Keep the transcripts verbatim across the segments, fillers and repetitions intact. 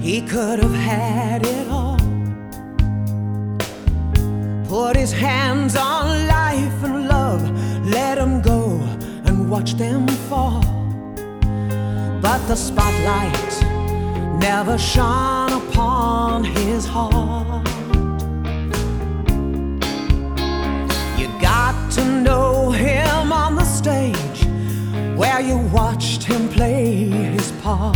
He could have had it all, put his hands on life and love, let him go and watch them fall. But the spotlight never shone upon his heart. You got to know him on the stage, where you watched him play his part.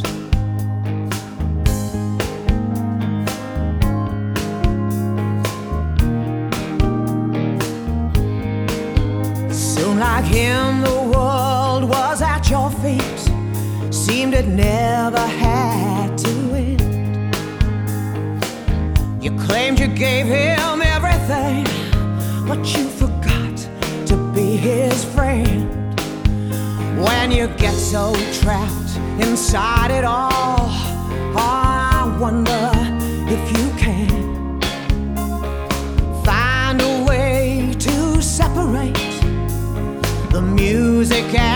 Soon, like him, the world was at your feet, seemed it never had to end. You claimed you gave him everything, but you forgot to be his friend. When you get so trapped inside it all, I wonder if you can find a way to separate the music